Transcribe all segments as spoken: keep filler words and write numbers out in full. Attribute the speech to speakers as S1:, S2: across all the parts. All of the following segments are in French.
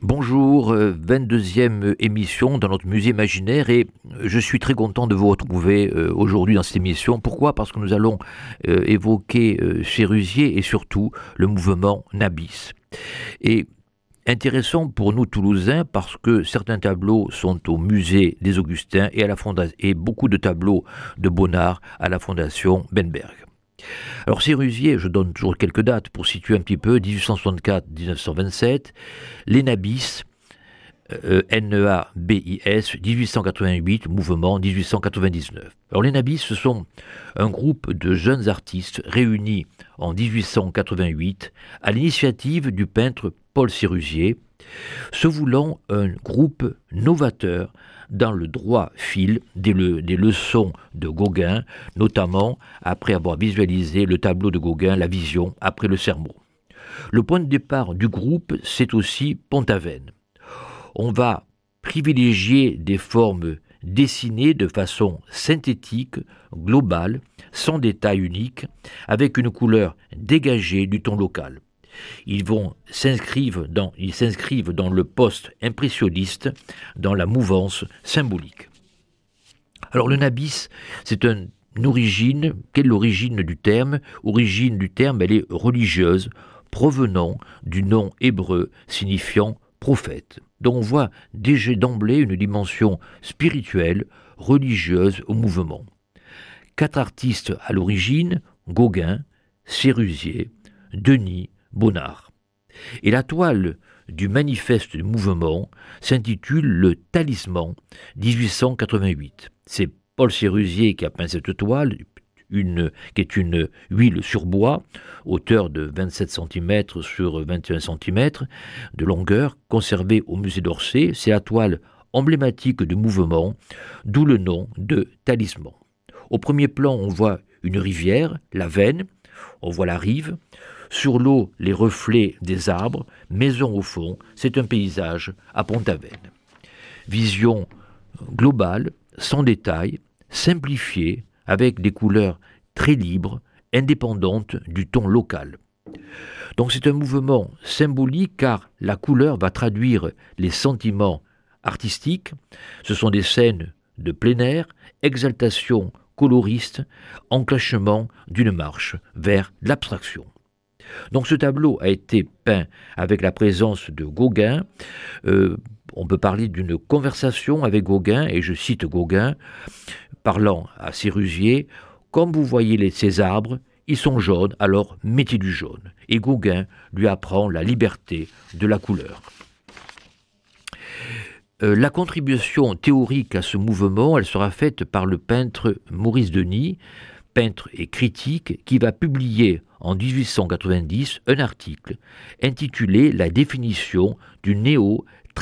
S1: Bonjour, euh, vingt-deuxième émission dans notre musée imaginaire et je suis très content de vous retrouver euh, aujourd'hui dans cette émission. Pourquoi ? Parce que nous allons euh, évoquer euh, Sérusier et surtout le mouvement Nabis. Et intéressant pour nous Toulousains parce que certains tableaux sont au musée des Augustins et, à la fonda- et beaucoup de tableaux de Bonnard à la fondation Benberg. Alors Sérusier, je donne toujours quelques dates pour situer un petit peu, dix-huit cent soixante-quatre à dix-neuf cent vingt-sept, les Nabis, euh, N E A B I S, dix-huit cent quatre-vingt-huit, mouvement dix-huit cent quatre-vingt-dix-neuf. Alors les Nabis, ce sont un groupe de jeunes artistes réunis en dix-huit cent quatre-vingt-huit à l'initiative du peintre Paul Sérusier, se voulant un groupe novateur dans le droit fil des, le, des leçons de Gauguin, notamment après avoir visualisé le tableau de Gauguin, La Vision, après le sermon. Le point de départ du groupe, c'est aussi Pont-Aven. On va privilégier des formes dessinées de façon synthétique, globale, sans détail unique, avec une couleur dégagée du ton local. Ils vont s'inscrivent dans, ils s'inscrivent dans le post-impressionniste, dans la mouvance symbolique. Alors le Nabis, c'est un, une origine, quelle est l'origine du terme ? Origine du terme, elle est religieuse, provenant du nom hébreu signifiant prophète. Donc on voit déjà d'emblée une dimension spirituelle, religieuse au mouvement. Quatre artistes à l'origine, Gauguin, Sérusier, Denis, Bonnard. Et la toile du manifeste du mouvement s'intitule Le Talisman dix-huit cent quatre-vingt-huit. C'est Paul Sérusier qui a peint cette toile, une, qui est une huile sur bois, hauteur de vingt-sept centimètres sur vingt et un centimètres de longueur, conservée au musée d'Orsay. C'est la toile emblématique du mouvement, d'où le nom de Talisman. Au premier plan, on voit une rivière, la Veine, on voit la rive. Sur l'eau, les reflets des arbres, maison au fond, c'est un paysage à Pont-Aven. Vision globale, sans détail, simplifiée, avec des couleurs très libres, indépendantes du ton local. Donc c'est un mouvement symbolique car la couleur va traduire les sentiments artistiques. Ce sont des scènes de plein air, exaltation coloriste, enclenchement d'une marche vers l'abstraction. Donc ce tableau a été peint avec la présence de Gauguin. Euh, on peut parler d'une conversation avec Gauguin, et je cite Gauguin, parlant à Sérusier, « Comme vous voyez les, ces arbres, ils sont jaunes, alors mettez du jaune. » Et Gauguin lui apprend la liberté de la couleur. Euh, la contribution théorique à ce mouvement, elle sera faite par le peintre Maurice Denis, peintre et critique, qui va publier en dix-huit cent quatre-vingt-dix un article intitulé « La définition du néo-traditionnisme ».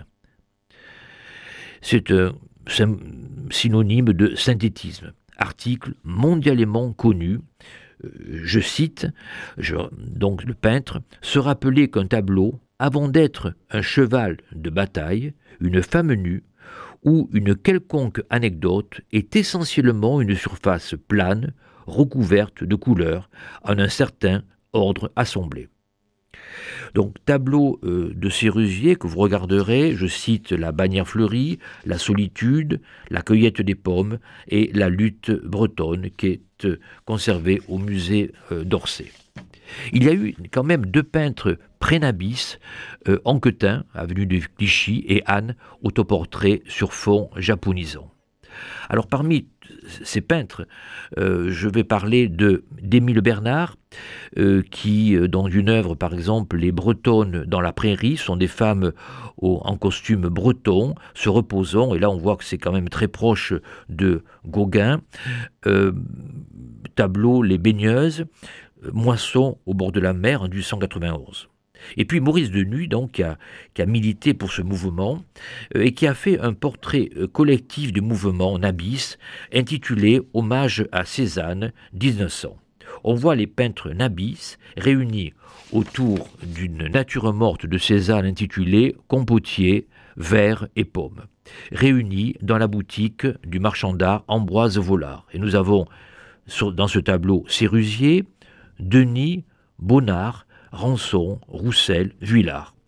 S1: C'est un synonyme de synthétisme. Article mondialement connu, euh, je cite, je, donc le peintre, se rappelait qu'un tableau, avant d'être un cheval de bataille, une femme nue, ou une quelconque anecdote est essentiellement une surface plane, recouverte de couleurs, en un certain ordre assemblé. Donc, tableau euh, de Sérusier que vous regarderez, je cite La bannière fleurie, La solitude, La cueillette des pommes et La lutte bretonne qui est euh, conservée au musée euh, d'Orsay. Il y a eu quand même deux peintres pré-Nabis, euh, Anquetin, avenue de Clichy, et Anne, autoportrait sur fond japonisant. Alors parmi ces peintres, euh, je vais parler de d'Émile Bernard, euh, qui, dans une œuvre par exemple, Les Bretonnes dans la prairie, sont des femmes au, en costume breton, se reposant, et là on voit que c'est quand même très proche de Gauguin. Euh, tableau Les Baigneuses, Moisson au bord de la mer en dix-huit cent quatre-vingt-onze. Et puis Maurice Denis, donc, qui a, qui a milité pour ce mouvement euh, et qui a fait un portrait euh, collectif du mouvement Nabis intitulé « Hommage à Cézanne dix-neuf cents ». On voit les peintres Nabis réunis autour d'une nature morte de Cézanne intitulée « Compotier, verre et pommes », réunis dans la boutique du marchand d'art Ambroise Vollard. Et nous avons sur, dans ce tableau Sérusier, Denis, Bonnard, Rançon, Roussel, Vuillard.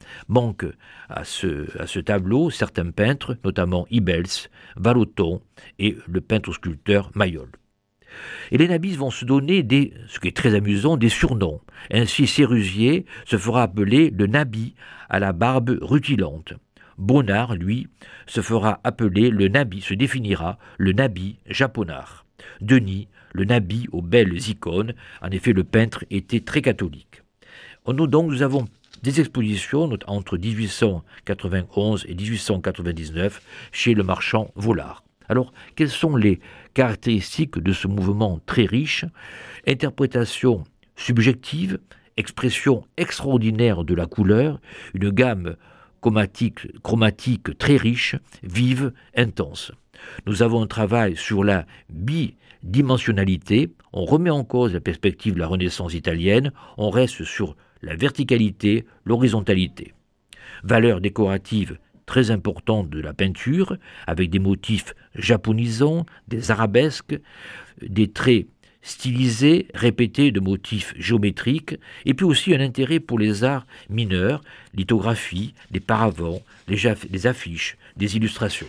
S1: Manquent à ce, à ce tableau certains peintres, notamment Ibels, Vallotton et le peintre-sculpteur Mayol. Et les nabis vont se donner, des, ce qui est très amusant, des surnoms. Ainsi, Sérusier se fera appeler le nabi à la barbe rutilante. Bonnard, lui, se fera appeler le nabi, se définira le nabi japonard. Denis, le nabi aux belles icônes. En effet, le peintre était très catholique. Nous, donc, nous avons des expositions entre dix-huit cent quatre-vingt-onze et dix-huit cent quatre-vingt-dix-neuf chez le marchand Vollard. Alors, quelles sont les caractéristiques de ce mouvement très riche? Interprétation subjective, expression extraordinaire de la couleur, une gamme chromatique, chromatique très riche, vive, intense. Nous avons un travail sur la bidimensionnalité, on remet en cause la perspective de la Renaissance italienne, on reste sur la verticalité, l'horizontalité. Valeur décorative très importante de la peinture, avec des motifs japonisants, des arabesques, des traits stylisés, répétés de motifs géométriques, et puis aussi un intérêt pour les arts mineurs, lithographie, les paravents, les, jaff- les affiches, des illustrations.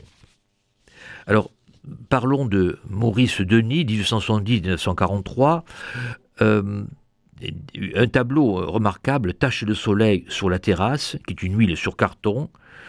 S1: Alors, parlons de Maurice Denis, dix-huit cent soixante-dix à dix-neuf cent quarante-trois, euh, un tableau remarquable, Tache de soleil sur la terrasse, qui est une huile sur carton,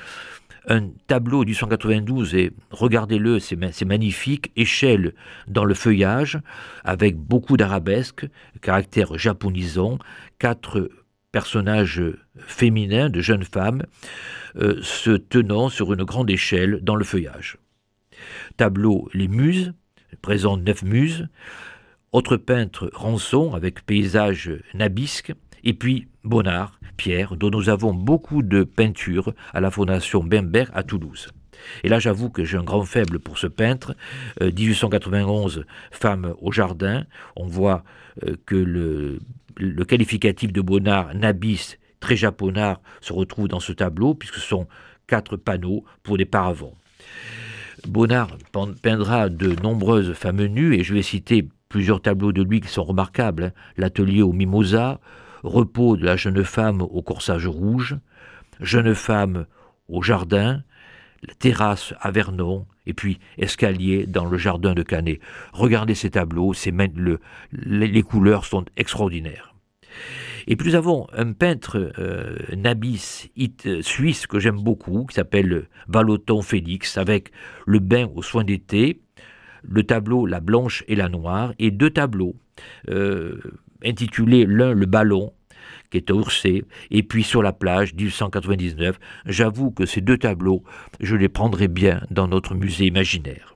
S1: un tableau dix-huit cent quatre-vingt-douze, et regardez-le, c'est, c'est magnifique, échelle dans le feuillage, avec beaucoup d'arabesques, caractère japonisant, quatre personnages féminins, de jeunes femmes, euh, se tenant sur une grande échelle dans le feuillage. Tableau Les Muses, présente neuf muses, autre peintre Rançon avec paysage nabisque, et puis Bonnard, Pierre, dont nous avons beaucoup de peintures à la Fondation Bemberg à Toulouse. Et là, j'avoue que j'ai un grand faible pour ce peintre. Euh, dix-huit cent quatre-vingt-onze, Femme au jardin. On voit euh, que le, le qualificatif de Bonnard, nabis, très japonard, se retrouve dans ce tableau, puisque ce sont quatre panneaux pour des paravents. Bonnard peindra de nombreuses femmes nues, et je vais citer plusieurs tableaux de lui qui sont remarquables. Hein. L'atelier au mimosa, Repos de la jeune femme au corsage rouge, Jeune femme au jardin, la terrasse à Vernon, et puis Escalier dans le jardin de Canet. Regardez ces tableaux, c'est le, les, les couleurs sont extraordinaires. Et puis nous avons un peintre euh, nabis it, suisse que j'aime beaucoup, qui s'appelle Vallotton Félix, avec le bain aux soins d'été, le tableau La blanche et la noire, et deux tableaux euh, intitulés l'un Le ballon, qui est à Ourcé, et puis Sur la plage, dix-huit cent quatre-vingt-dix-neuf. J'avoue que ces deux tableaux, je les prendrais bien dans notre musée imaginaire.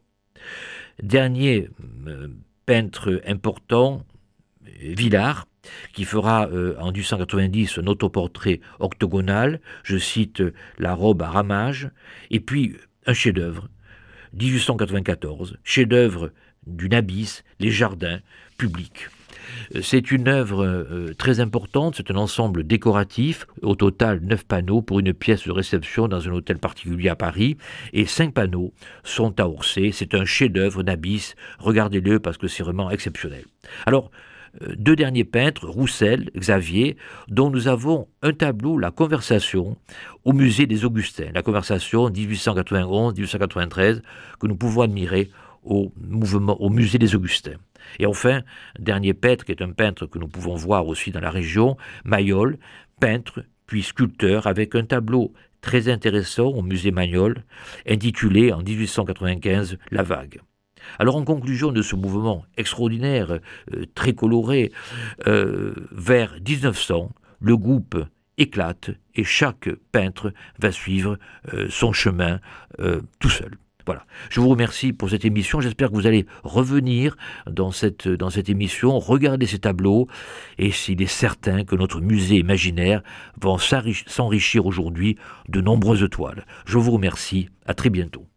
S1: Dernier euh, peintre important, Villard, qui fera euh, en dix-huit cent quatre-vingt-dix un autoportrait octogonal, je cite La robe à ramage, et puis un chef-d'œuvre, dix-huit cent quatre-vingt-quatorze, chef-d'œuvre du Nabis, Les jardins publics. C'est une œuvre euh, très importante, c'est un ensemble décoratif, au total neuf panneaux pour une pièce de réception dans un hôtel particulier à Paris, et cinq panneaux sont à Orsay. C'est un chef-d'œuvre Nabis, regardez-le parce que c'est vraiment exceptionnel. Alors, euh, deux derniers peintres, Roussel, Xavier, dont nous avons un tableau, La Conversation, au musée des Augustins. La Conversation, dix-huit cent quatre-vingt-onze à dix-huit cent quatre-vingt-treize, que nous pouvons admirer au, mouvement, au musée des Augustins. Et enfin, dernier peintre, qui est un peintre que nous pouvons voir aussi dans la région, Mayol, peintre puis sculpteur, avec un tableau très intéressant au musée Magnol, intitulé en dix-huit cent quatre-vingt-quinze La Vague. Alors en conclusion de ce mouvement extraordinaire, euh, très coloré, euh, vers dix-neuf cents, le groupe éclate et chaque peintre va suivre euh, son chemin euh, tout seul. Voilà. Je vous remercie pour cette émission. J'espère que vous allez revenir dans cette, dans cette émission, regarder ces tableaux, et s'il est certain que notre musée imaginaire va s'enrichir aujourd'hui de nombreuses toiles. Je vous remercie. À très bientôt.